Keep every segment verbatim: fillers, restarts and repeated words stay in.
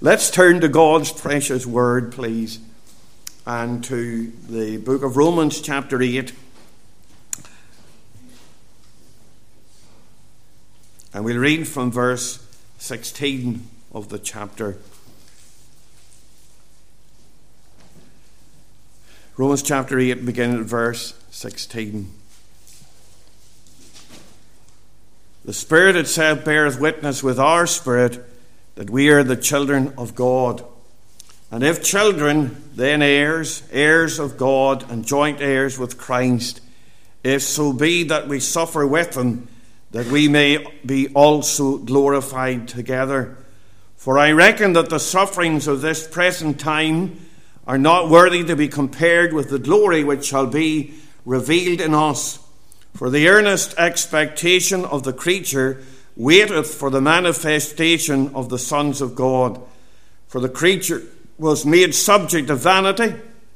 Let's turn to God's precious word, please, and to the book of Romans chapter eight. And we'll read from verse sixteen of the chapter. Romans chapter eight, beginning at verse sixteen. The Spirit itself beareth witness with our spirit that we are the children of God. And if children, then heirs, heirs of God, and joint heirs with Christ, if so be that we suffer with him, that we may be also glorified together. For I reckon that the sufferings of this present time are not worthy to be compared with the glory which shall be revealed in us. For the earnest expectation of the creature waiteth for the manifestation of the sons of God. For the creature was made subject to vanity,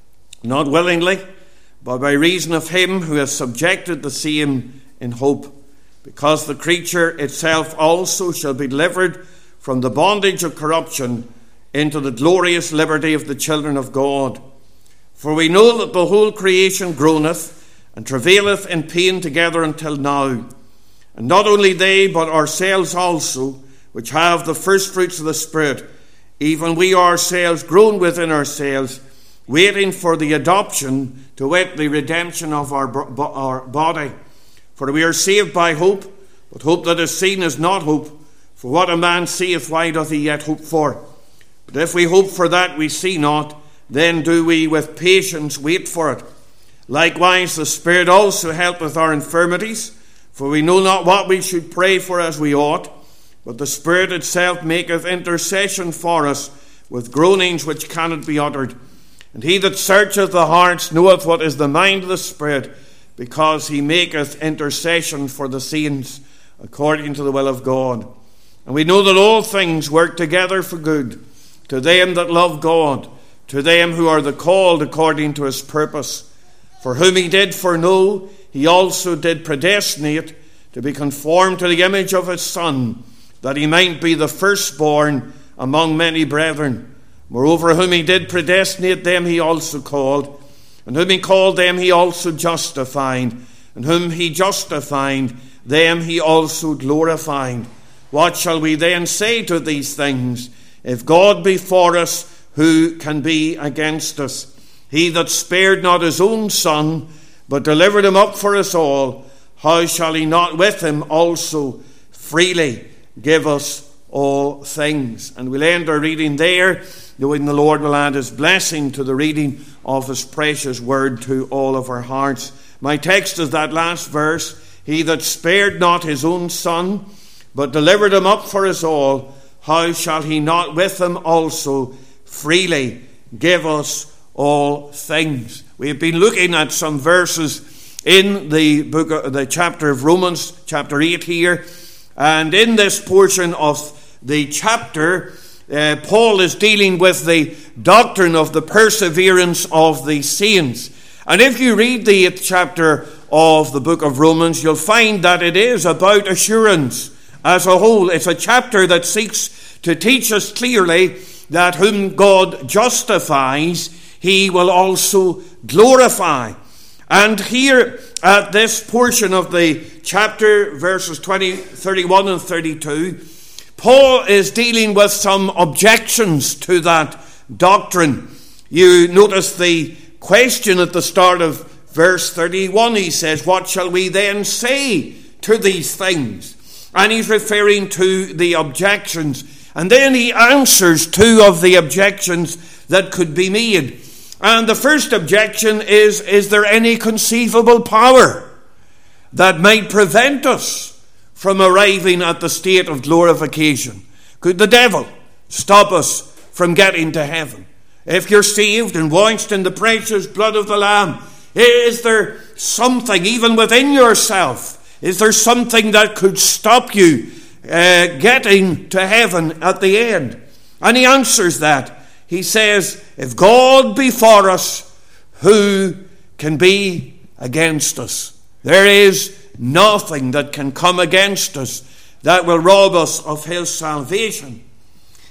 not willingly, but by reason of him who has subjected the same in hope, because the creature itself also shall be delivered from the bondage of corruption into the glorious liberty of the children of God. For we know that the whole creation groaneth and travaileth in pain together until now. And not only they, but ourselves also, which have the first fruits of the Spirit, even we ourselves groan within ourselves, waiting for the adoption, to wit, the redemption of our, bo- our body. For we are saved by hope, but hope that is seen is not hope. For what a man seeth, why doth he yet hope for? But if we hope for that we see not, then do we with patience wait for it. Likewise the Spirit also helpeth our infirmities, for we know not what we should pray for as we ought, but the Spirit itself maketh intercession for us with groanings which cannot be uttered. And he that searcheth the hearts knoweth what is the mind of the Spirit, because he maketh intercession for the saints according to the will of God. And we know that all things work together for good, to them that love God, to them who are the called according to his purpose. For whom he did foreknow, he also did predestinate to be conformed to the image of his Son, that he might be the firstborn among many brethren. Moreover, whom he did predestinate, them he also called. And whom he called, them he also justified. And whom he justified, them he also glorified. What shall we then say to these things? If God be for us, who can be against us? He that spared not his own Son, but delivered him up for us all, how shall he not with him also freely give us all things? And we'll end our reading there, knowing the Lord will add his blessing to the reading of his precious word to all of our hearts. My text is that last verse. He that spared not his own Son, but delivered him up for us all, how shall he not with him also freely give us all things? We have been looking at some verses in the book of the chapter of Romans, chapter eight here, and in this portion of the chapter, uh, Paul is dealing with the doctrine of the perseverance of the saints. And if you read the eighth chapter of the book of Romans, you'll find that it is about assurance as a whole. It's a chapter that seeks to teach us clearly that whom God justifies, he will also glorify. And here at this portion of the chapter, verses twenty, thirty-one and thirty-two, Paul is dealing with some objections to that doctrine. You notice the question at the start of verse thirty-one. He says, what shall we then say to these things? And he's referring to the objections. And then he answers two of the objections that could be made. And the first objection is, is there any conceivable power that might prevent us from arriving at the state of glorification? Could the devil stop us from getting to heaven? If you're saved and washed in the precious blood of the Lamb, is there something, even within yourself, is there something that could stop you uh, getting to heaven at the end? And he answers that. He says, if God be for us, who can be against us? There is nothing that can come against us that will rob us of his salvation.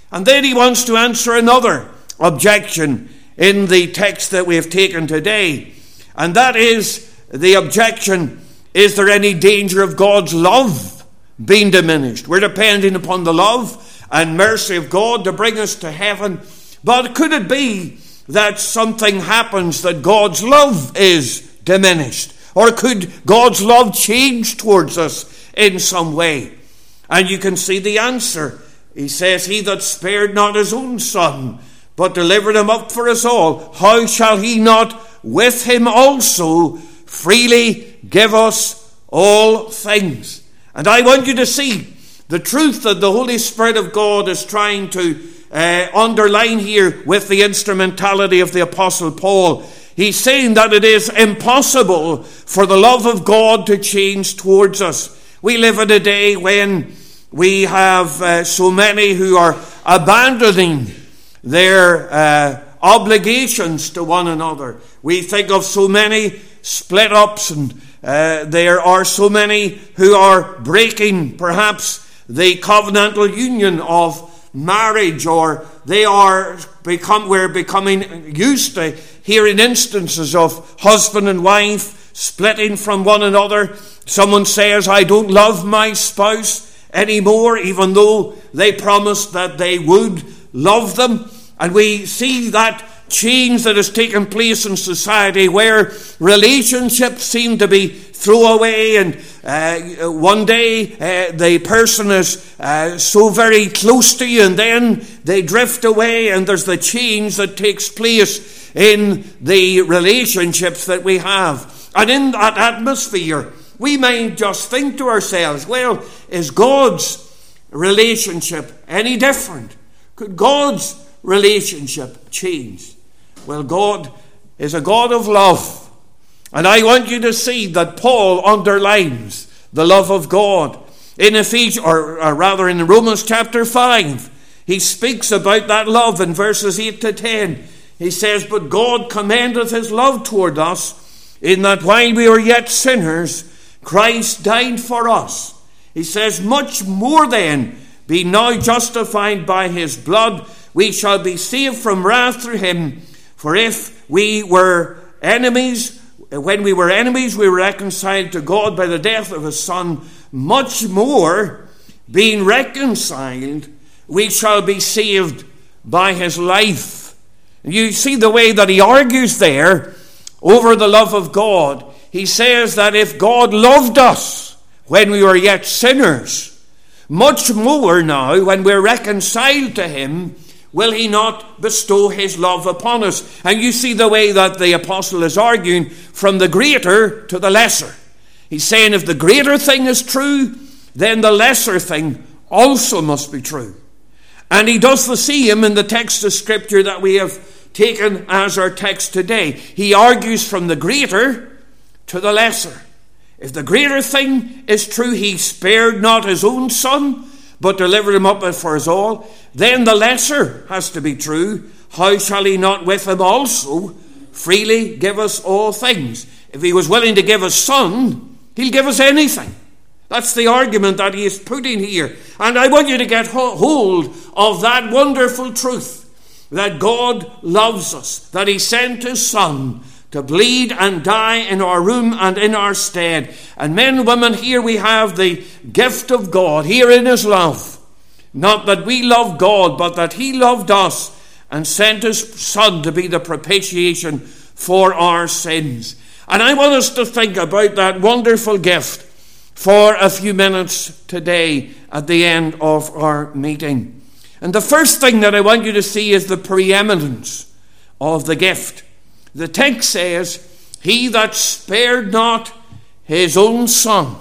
And then he wants to answer another objection in the text that we have taken today. And that is the objection, is there any danger of God's love being diminished? We're depending upon the love and mercy of God to bring us to heaven. But could it be that something happens that God's love is diminished? Or could God's love change towards us in some way? And you can see the answer. He says, he that spared not his own son, but delivered him up for us all, how shall he not with him also freely give us all things? And I want you to see the truth that the Holy Spirit of God is trying to uh, underline here with the instrumentality of the Apostle Paul. He's saying that it is impossible for the love of God to change towards us. We live in a day when we have uh, so many who are abandoning their uh, obligations to one another. We think of so many split-ups, and uh, there are so many who are breaking perhaps the covenantal union of marriage, or they are become we're becoming used to hearing instances of husband and wife splitting from one another. Someone says, I don't love my spouse anymore, even though they promised that they would love them. And we see that change that has taken place in society, where relationships seem to be throwaway, and uh, one day uh, the person is uh, so very close to you, and then they drift away, and there's the change that takes place in the relationships that we have. And in that atmosphere, we might just think to ourselves, well, is God's relationship any different? Could God's relationship change? Well, God is a God of love. And I want you to see that Paul underlines the love of God. In Ephesians, or, or rather in Romans chapter five, he speaks about that love in verses eight to ten. He says, but God commendeth his love toward us, in that while we were yet sinners, Christ died for us. He says, much more then, being now justified by his blood, we shall be saved from wrath through him. For if we were enemies, when we were enemies, we were reconciled to God by the death of his Son. Much more, being reconciled, we shall be saved by his life. You see the way that he argues there over the love of God. He says that if God loved us when we were yet sinners, much more now, when we're reconciled to him, will he not bestow his love upon us? And you see the way that the apostle is arguing from the greater to the lesser. He's saying if the greater thing is true, then the lesser thing also must be true. And he does the same in the text of Scripture that we have taken as our text today. He argues from the greater to the lesser. If the greater thing is true, he spared not his own son, but delivered him up for us all, then the lesser has to be true. How shall he not with him also freely give us all things? If he was willing to give us son, he'll give us anything. That's the argument that he is putting here. And I want you to get hold of that wonderful truth, that God loves us, that he sent his son to bleed and die in our room and in our stead. And men and women, here we have the gift of God, here in his love. Not that we love God, but that he loved us and sent his son to be the propitiation for our sins. And I want us to think about that wonderful gift for a few minutes today at the end of our meeting. And the first thing that I want you to see is the preeminence of the gift. The text says, he that spared not his own son,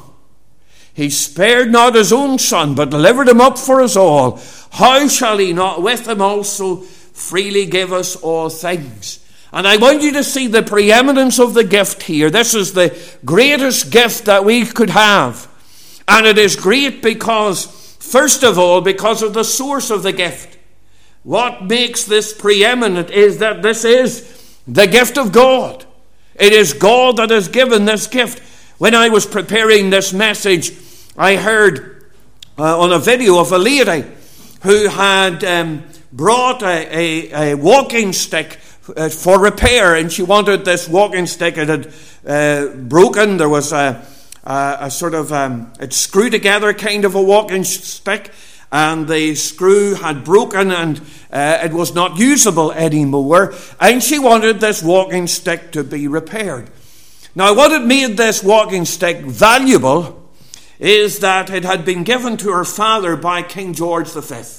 he spared not his own son, but delivered him up for us all, how shall he not with him also freely give us all things? And I want you to see the preeminence of the gift here. This is the greatest gift that we could have. And it is great because, first of all, because of the source of the gift. What makes this preeminent is that this is the gift of God. It is God that has given this gift. When I was preparing this message, I heard uh, on a video of a lady who had um, brought a, a, a walking stick uh, for repair, and she wanted this walking stick. It had uh, broken. There was a, a, a sort of um, it screw together kind of a walking stick, and the screw had broken, and uh, it was not usable anymore. And she wanted this walking stick to be repaired. Now, what had made this walking stick valuable is that it had been given to her father by King George the Fifth.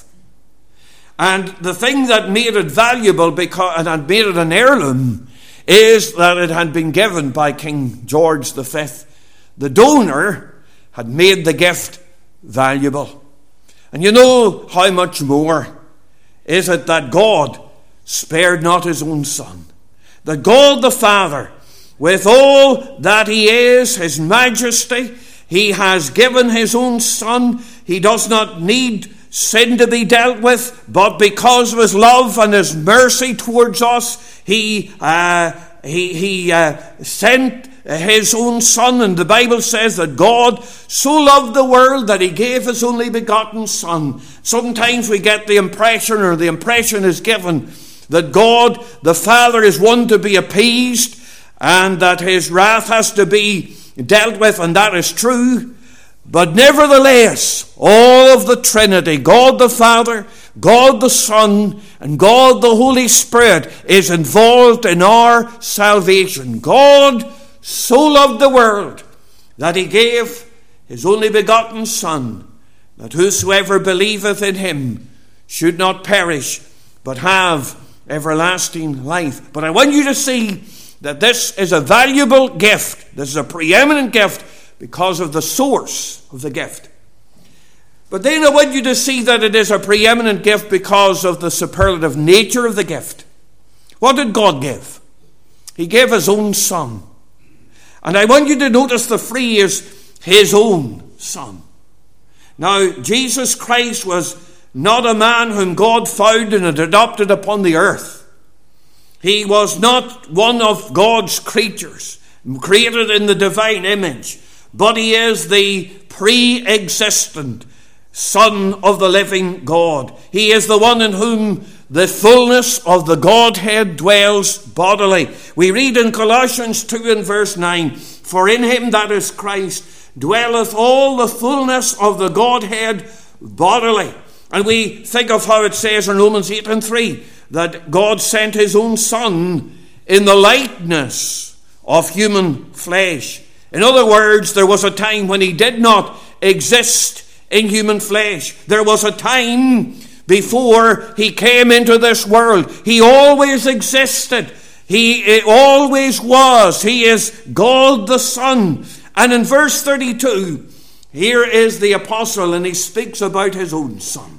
And the thing that made it valuable because, and had made it an heirloom is that it had been given by King George the Fifth. The donor had made the gift valuable. And you know how much more is it that God spared not his own son. That God the Father, with all that he is, his majesty, he has given his own son. He does not need sin to be dealt with, but because of his love and his mercy towards us, he uh, he he uh, sent his own son. And the Bible says that God so loved the world that he gave his only begotten son. Sometimes we get the impression, or the impression is given, that God the Father is one to be appeased, and that his wrath has to be dealt with, and that is true. But nevertheless, all of the Trinity, God the Father, God the Son, and God the Holy Spirit, is involved in our salvation. God so loved the world that he gave his only begotten Son, that whosoever believeth in him should not perish, but have everlasting life. But I want you to see that this is a valuable gift. This is a preeminent gift because of the source of the gift. But then I want you to see that it is a preeminent gift because of the superlative nature of the gift. What did God give? He gave his own son. And I want you to notice the phrase, his own son. Now, Jesus Christ was not a man whom God found and had adopted upon the earth. He was not one of God's creatures, created in the divine image, but he is the pre-existent Son of the living God. He is the one in whom the fullness of the Godhead dwells bodily. We read in Colossians two and verse nine, for in him, that is Christ, dwelleth all the fullness of the Godhead bodily. And we think of how it says in Romans eight and three, that God sent his own Son in the likeness of human flesh. In other words, there was a time when he did not exist in human flesh. There was a time before he came into this world. He always existed. He always was. He is God the Son. And in verse thirty-two, here is the apostle, and he speaks about his own Son.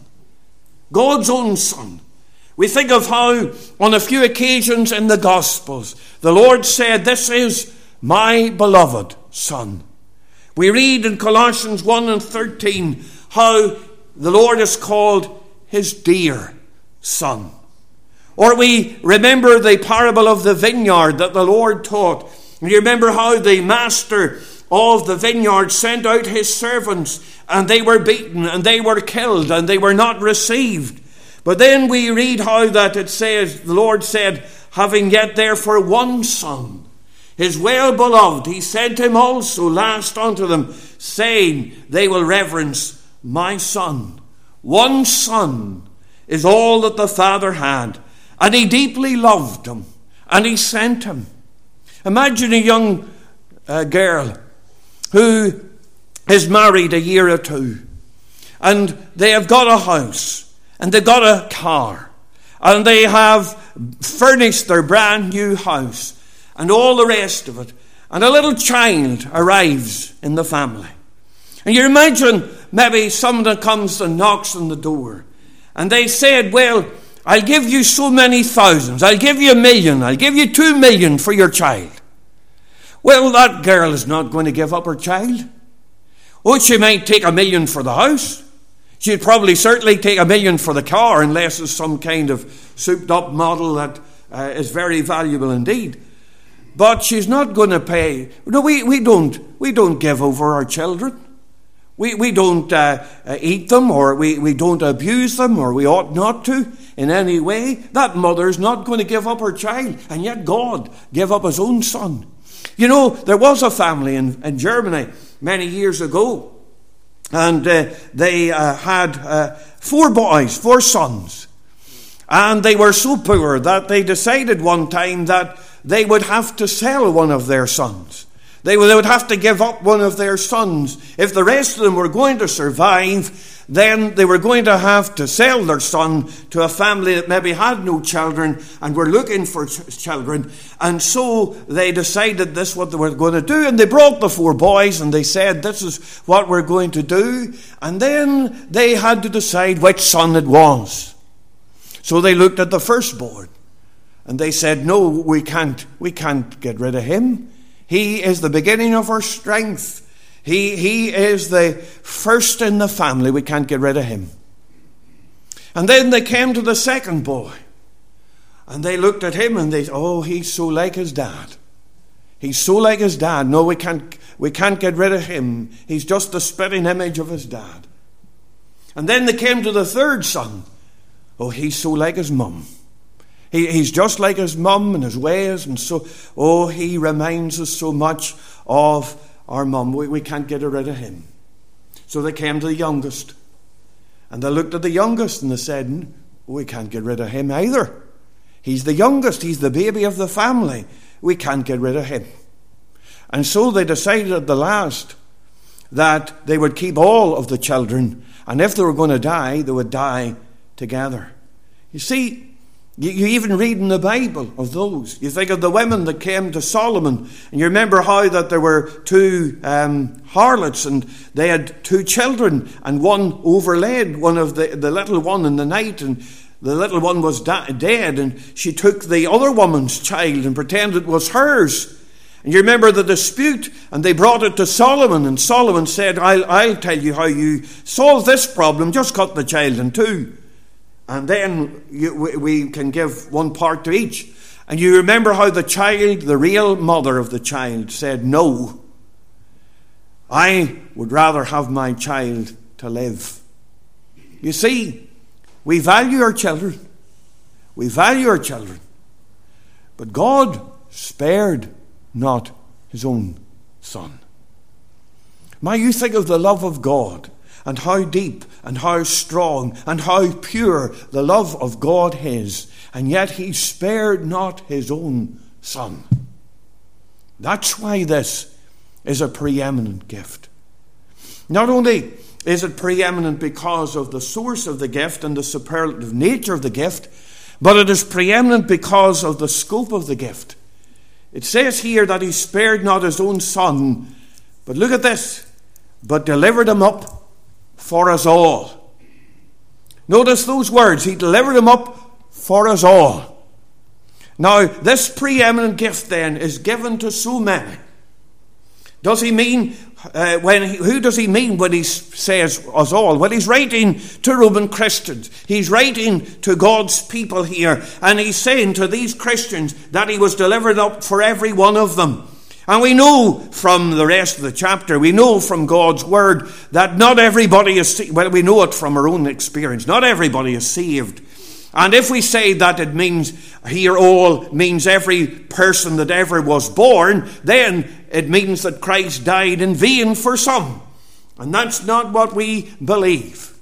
God's own Son. We think of how on a few occasions in the Gospels, the Lord said, this is my beloved Son. We read in Colossians one and thirteen how the Lord is called his dear Son. Or we remember the parable of the vineyard that the Lord taught. And you remember how the master of the vineyard sent out his servants, and they were beaten, and they were killed, and they were not received. But then we read how that it says, the Lord said, having yet therefore one son, his well-beloved, he sent him also last unto them, saying, they will reverence my Son. One son is all that the Father had, and he deeply loved him, and he sent him. Imagine a young uh, girl who is married a year or two, and they have got a house, and they've got a car, and they have furnished their brand new house, and all the rest of it. And a little child arrives in the family. And you imagine maybe someone comes and knocks on the door, and they said, well, I'll give you so many thousands. I'll give you a million. I'll give you two million for your child. Well, that girl is not going to give up her child. Oh, she might take a million for the house. She'd probably certainly take a million for the car, unless it's some kind of souped-up model that uh, is very valuable indeed. But she's not going to pay. No, we, we don't we don't give over our children. We, we don't uh, uh, eat them, or we, we don't abuse them, or we ought not to in any way. That mother's not going to give up her child, and yet God gave up his own son. You know, there was a family in, in Germany many years ago, and uh, they uh, had uh, four boys, four sons. And they were so poor that they decided one time that they would have to sell one of their sons. They would, they would have to give up one of their sons. If the rest of them were going to survive, then they were going to have to sell their son to a family that maybe had no children and were looking for ch- children. And so they decided this is what they were going to do. And they brought the four boys and they said, this is what we're going to do. And then they had to decide which son it was. So they looked at the firstborn and they said, no, we can't, we can't get rid of him. He is the beginning of our strength. He, he is the first in the family. We can't get rid of him. And then they came to the second boy. And they looked at him and they said, oh, he's so like his dad. He's so like his dad. No, we can't, we can't get rid of him. He's just the spitting image of his dad. And then they came to the third son. Oh, he's so like his mum. He, he's just like his mum and his ways, and so, oh, he reminds us so much of our mum. We, we can't get rid of him. So they came to the youngest, and they looked at the youngest and they said, we can't get rid of him either. He's the youngest. He's the baby of the family. We can't get rid of him. And so they decided at the last that they would keep all of the children, and if they were going to die, they would die together. You see, you, you even read in the Bible of those. You think of the women that came to Solomon, and you remember how that there were two um, harlots, and they had two children, and one overlaid one of the, the little one in the night, and the little one was da- dead, and she took the other woman's child and pretended it was hers. And you remember the dispute, and they brought it to Solomon, and Solomon said, I'll, I'll tell you how you solve this problem, just cut the child in two. And then you, we, we can give one part to each. And you remember how the child, the real mother of the child, said, no, I would rather have my child to live. You see, we value our children. We value our children. But God spared not his own son. May you think of the love of God, and how deep and how strong and how pure the love of God is. And yet he spared not his own son. That's why this is a preeminent gift. Not only is it preeminent because of the source of the gift and the superlative nature of the gift, but it is preeminent because of the scope of the gift. It says here that he spared not his own son, but look at this, but delivered him up for us all. Notice those words. He delivered him up for us all. Now, this preeminent gift then is given to so many. Does he mean, uh, when he, who does he mean when he says us all? Well, he's writing to Roman Christians. He's writing to God's people here. And he's saying to these Christians that he was delivered up for every one of them. And we know from the rest of the chapter, we know from God's word that not everybody is saved. Well, we know it from our own experience. Not everybody is saved. And if we say that it means here all means every person that ever was born, then it means that Christ died in vain for some. And that's not what we believe.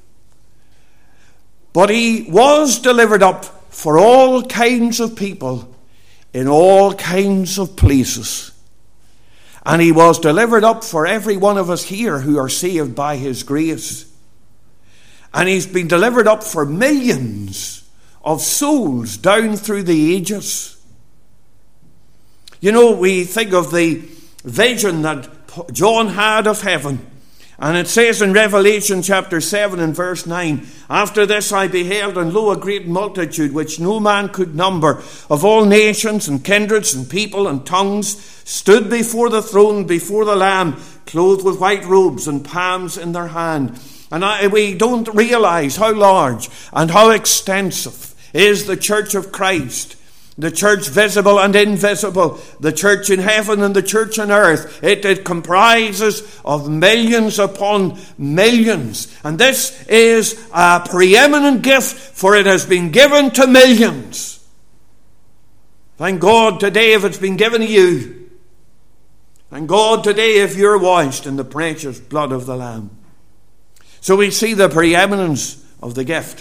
But he was delivered up for all kinds of people in all kinds of places. And he was delivered up for every one of us here who are saved by his grace. And he's been delivered up for millions of souls down through the ages. You know, we think of the vision that John had of heaven. And it says in Revelation chapter seven and verse nine, after this I beheld, and lo, a great multitude, which no man could number, of all nations and kindreds and people and tongues, stood before the throne, before the Lamb, clothed with white robes and palms in their hand. And I, we don't realize how large and how extensive is the church of Christ. The church visible and invisible, the church in heaven and the church on earth. It, it comprises of millions upon millions. And this is a preeminent gift, for it has been given to millions. Thank God today if it's been given to you. Thank God today if you're washed in the precious blood of the Lamb. So we see the preeminence of the gift.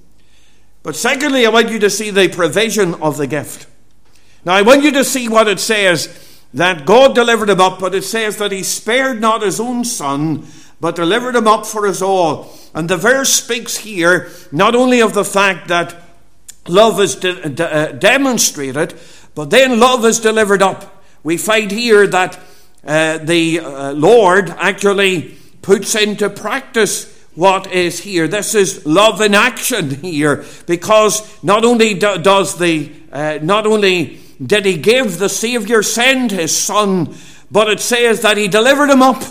But secondly, I want you to see the provision of the gift. Now, I want you to see what it says, that God delivered him up, but it says that he spared not his own son, but delivered him up for us all. And the verse speaks here not only of the fact that love is de- de- uh, demonstrated, but then love is delivered up. We find here that uh, the uh, Lord actually puts into practice what is here. This is love in action here, because not only do, does the uh, not only did he give the Savior send his son, but it says that he delivered him up.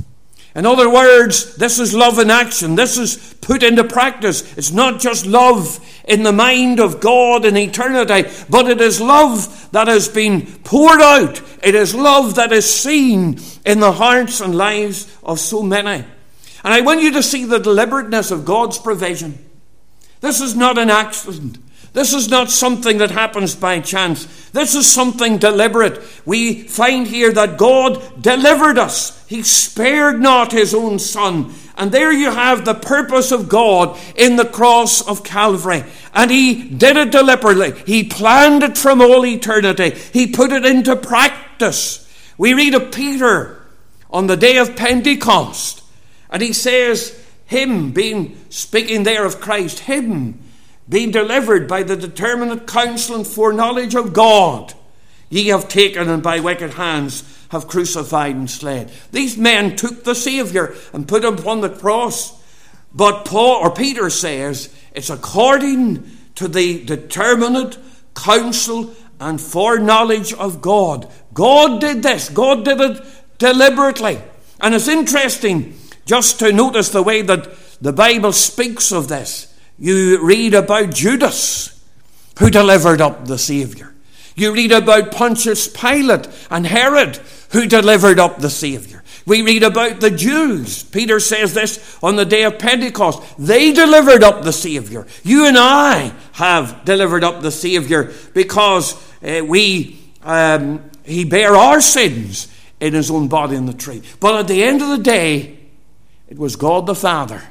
In other words, this is love in action. This is put into practice. It's not just love in the mind of God in eternity, but it is love that has been poured out. It is love that is seen in the hearts and lives of so many. And I want you to see the deliberateness of God's provision. This is not an accident. This is not something that happens by chance. This is something deliberate. We find here that God delivered us. He spared not his own son. And there you have the purpose of God in the cross of Calvary. And he did it deliberately. He planned it from all eternity. He put it into practice. We read of Peter on the day of Pentecost. And he says, him being, speaking there of Christ, him being delivered by the determinate counsel and foreknowledge of God, ye have taken and by wicked hands have crucified and slain. These men took the Saviour and put him upon the cross. But Paul or Peter says, it's according to the determinate counsel and foreknowledge of God. God did this. God did it deliberately. And it's interesting just to notice the way that the Bible speaks of this. You read about Judas, who delivered up the Saviour. You read about Pontius Pilate and Herod, who delivered up the Saviour. We read about the Jews. Peter says this on the day of Pentecost. They delivered up the Saviour. You and I have delivered up the Saviour because uh, we um, he bare our sins in his own body on the tree. But at the end of the day, it was God the Father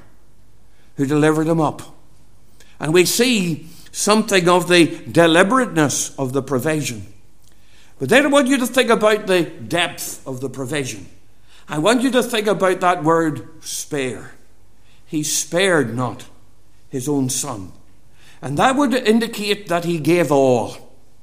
who delivered him up. And we see something of the deliberateness of the provision. But then I want you to think about the depth of the provision. I want you to think about that word spare. He spared not his own son. And that would indicate that he gave all.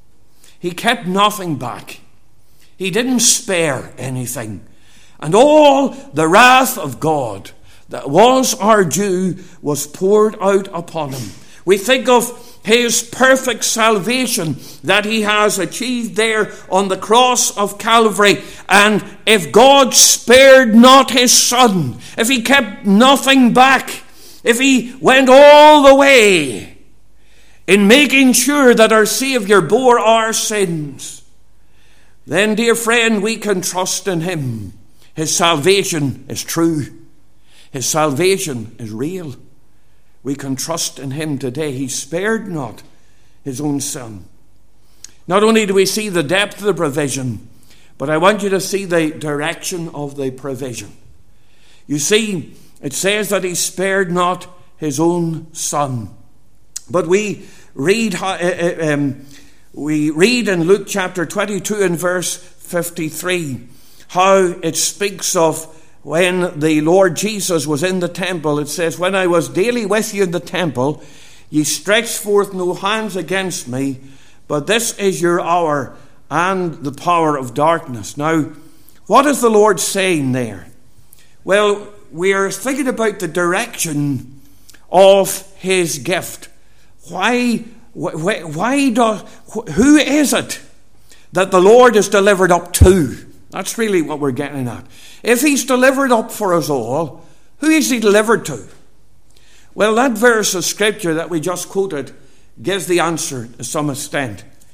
He kept nothing back. He didn't spare anything. And all the wrath of God that was our due was poured out upon him. We think of his perfect salvation that he has achieved there on the cross of Calvary. And if God spared not his son, if he kept nothing back, if he went all the way in making sure that our Saviour bore our sins, then, dear friend, we can trust in him. His salvation is true. His salvation is real. We can trust in him today. He spared not his own son. Not only do we see the depth of the provision, but I want you to see the direction of the provision. You see, it says that he spared not his own son. But we read, uh, um, we read in Luke chapter twenty-two and verse fifty-three how it speaks of when the Lord Jesus was in the temple. It says, when I was daily with you in the temple, ye stretched forth no hands against me, but this is your hour and the power of darkness. Now, what is the Lord saying there? Well, we are thinking about the direction of his gift. Why, why, why do, who is it that the Lord is delivered up to? That's really what we're getting at. If he's delivered up for us all, who is he delivered to? Well, that verse of scripture that we just quoted gives the answer to some extent.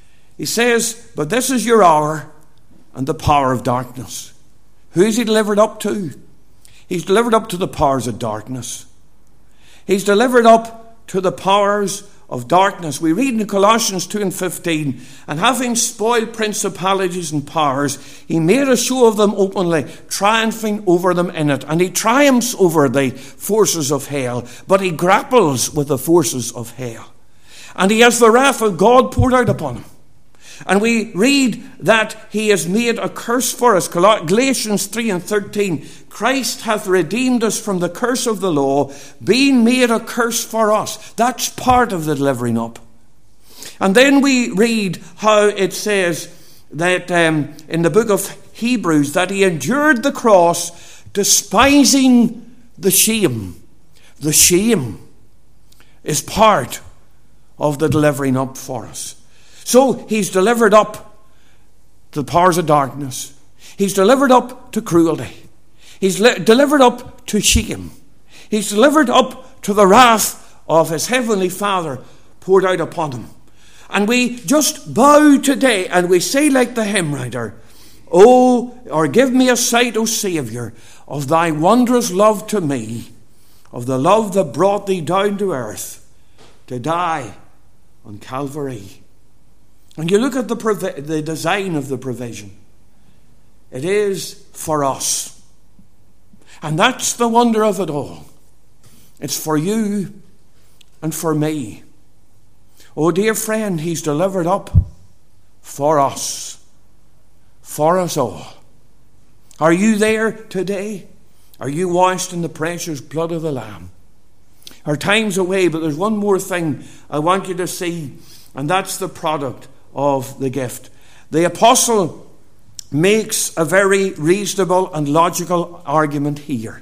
He says, but this is your hour and the power of darkness. Who is he delivered up to? He's delivered up to the powers of darkness. He's delivered up to the powers of darkness. We read in Colossians two and fifteen, and having spoiled principalities and powers, he made a show of them openly, triumphing over them in it. And he triumphs over the forces of hell, but he grapples with the forces of hell. And he has the wrath of God poured out upon him. And we read that he has made a curse for us. Galatians three and thirteen. Christ hath redeemed us from the curse of the law, being made a curse for us. That's part of the delivering up. And then we read how it says that um, in the book of Hebrews, that he endured the cross, despising the shame. The shame is part of the delivering up for us. So he's delivered up to the powers of darkness. He's delivered up to cruelty. He's li- delivered up to shame. He's delivered up to the wrath of his heavenly Father poured out upon him. And we just bow today and we say like the hymn writer, Oh, or give me a sight, O Saviour, of thy wondrous love to me, of the love that brought thee down to earth to die on Calvary. And you look at the, provi- the design of the provision. It is for us. And that's the wonder of it all. It's for you and for me. Oh, dear friend, he's delivered up for us. For us all. Are you there today? Are you washed in the precious blood of the Lamb? Our time's away, but there's one more thing I want you to see, and that's the product of the gift. The apostle makes a very reasonable and logical argument here.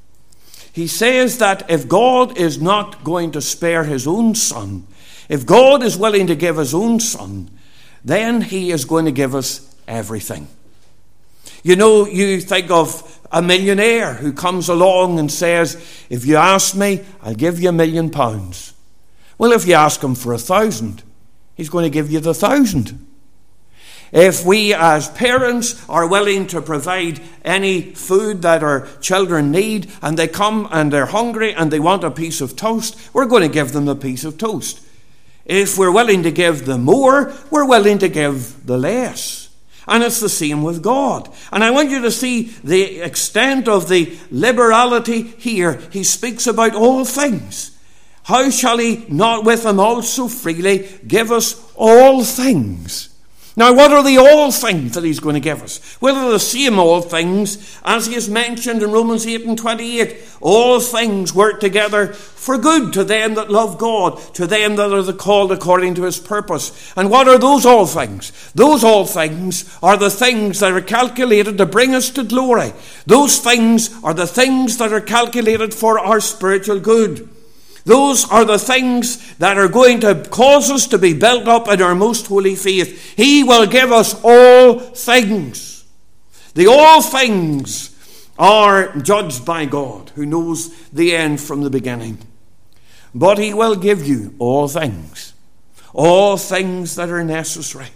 He says that if God is not going to spare his own son, if God is willing to give his own son, then he is going to give us everything. You know, you think of a millionaire who comes along and says, if you ask me, I'll give you a million pounds. Well, if you ask him for a thousand, he's going to give you the thousand. If we as parents are willing to provide any food that our children need, and they come and they're hungry and they want a piece of toast, we're going to give them a piece of toast. If we're willing to give the more, we're willing to give the less. And it's the same with God. And I want you to see the extent of the liberality here. He speaks about all things. How shall he not with him also freely give us all things? Now, what are the all things that he's going to give us? Well, they're the same all things as he has mentioned in Romans eight and twenty-eight. All things work together for good to them that love God, to them that are the called according to his purpose. And what are those all things? Those all things are the things that are calculated to bring us to glory. Those things are the things that are calculated for our spiritual good. Those are the things that are going to cause us to be built up in our most holy faith. He will give us all things. The all things are judged by God, who knows the end from the beginning. But he will give you all things. All things that are necessary.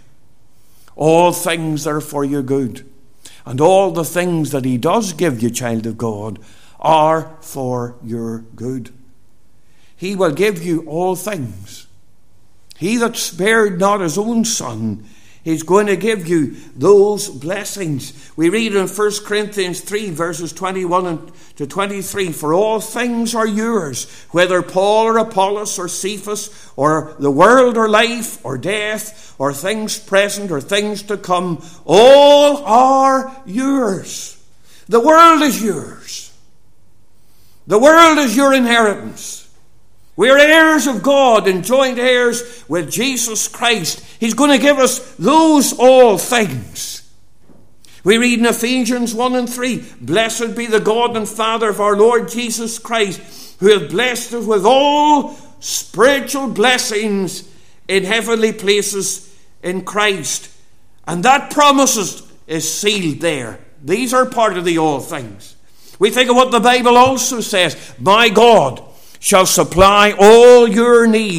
All things that are for your good. And all the things that he does give you, child of God, are for your good. He will give you all things. He that spared not his own son, he's going to give you those blessings. We read in First Corinthians three, verses twenty-one to twenty-three, for all things are yours, whether Paul or Apollos or Cephas or the world or life or death or things present or things to come, all are yours. The world is yours. The world is your inheritance. We are heirs of God and joint heirs with Jesus Christ. He's going to give us those all things. We read in Ephesians one and three, blessed be the God and Father of our Lord Jesus Christ, who hath blessed us with all spiritual blessings in heavenly places in Christ. And that promise is, is sealed there. These are part of the all things. We think of what the Bible also says, my God shall supply all your need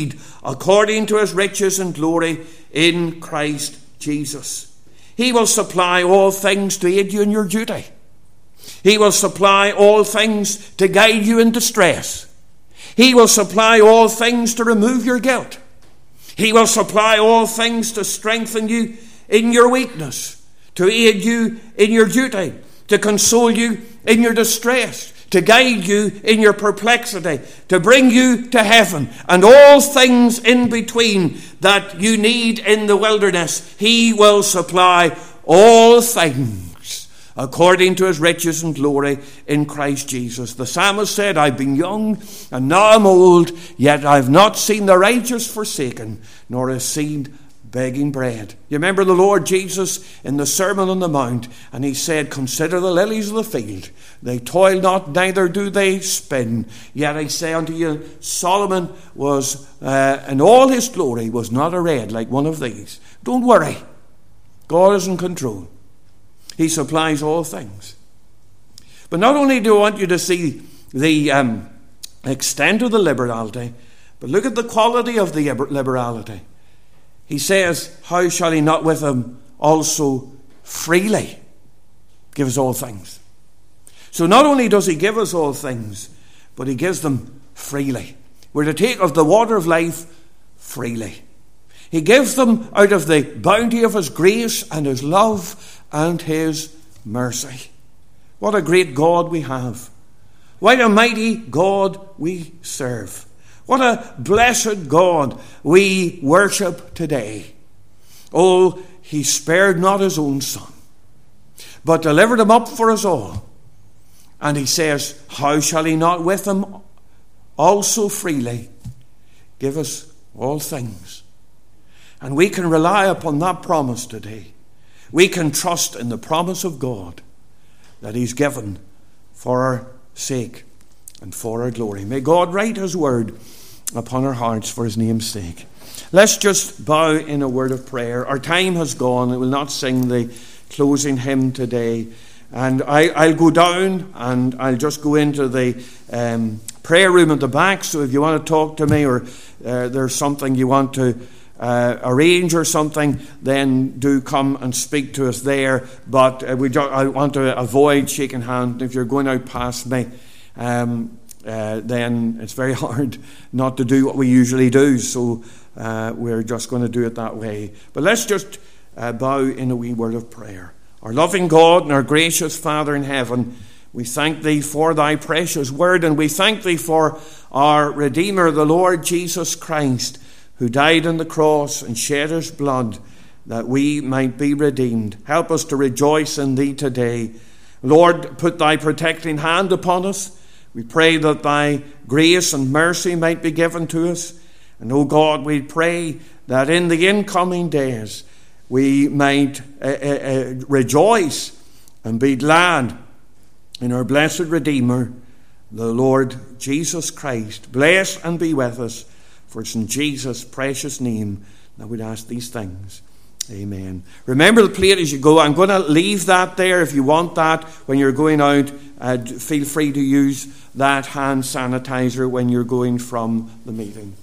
according to his riches and glory in Christ Jesus. He will supply all things to aid you in your duty. He will supply all things to guide you in distress. He will supply all things to remove your guilt. He will supply all things to strengthen you in your weakness, to aid you in your duty, to console you in your distress, to guide you in your perplexity, to bring you to heaven, and all things in between that you need in the wilderness. He will supply all things according to his riches and glory in Christ Jesus. The psalmist said, I've been young and now I'm old, yet I've not seen the righteous forsaken, nor a seed begging bread. You remember the Lord Jesus in the Sermon on the Mount, and he said, consider the lilies of the field. They toil not, neither do they spin. Yet I say unto you, Solomon was, uh, in all his glory, was not arrayed like one of these. Don't worry. God is in control. He supplies all things. But not only do I want you to see the um, extent of the liberality, but look at the quality of the liberality. He says, how shall he not with him also freely give us all things? So not only does he give us all things, but he gives them freely. We're to take of the water of life freely. He gives them out of the bounty of his grace and his love and his mercy. What a great God we have. What a mighty God we serve. What a blessed God we worship today. Oh, he spared not his own son, but delivered him up for us all. And he says, how shall he not with him also freely give us all things? And we can rely upon that promise today. We can trust in the promise of God that he's given for our sake and for our glory. May God write his word upon our hearts for his name's sake. Let's just bow in a word of prayer. Our time has gone. I will not sing the closing hymn today. And I, I'll go down and I'll just go into the um, prayer room at the back. So if you want to talk to me, or uh, there's something you want to Uh, arrange or something, then do come and speak to us there. But uh, we do, I want to avoid shaking hands. If you're going out past me, um, uh, then it's very hard not to do what we usually do. So uh, we're just going to do it that way. But let's just uh, bow in a wee word of prayer. Our loving God and our gracious Father in heaven, we thank thee for thy precious word, and we thank thee for our Redeemer, the Lord Jesus Christ, who died on the cross and shed his blood that we might be redeemed. Help us to rejoice in thee today. Lord, put thy protecting hand upon us. We pray that thy grace and mercy might be given to us. And, O God, we pray that in the incoming days we might uh, uh, rejoice and be glad in our blessed Redeemer, the Lord Jesus Christ. Bless and be with us. For it's in Jesus' precious name that we'd ask these things. Amen. Remember the plate as you go. I'm going to leave that there. If you want that when you're going out, uh, feel free to use that hand sanitizer when you're going from the meeting.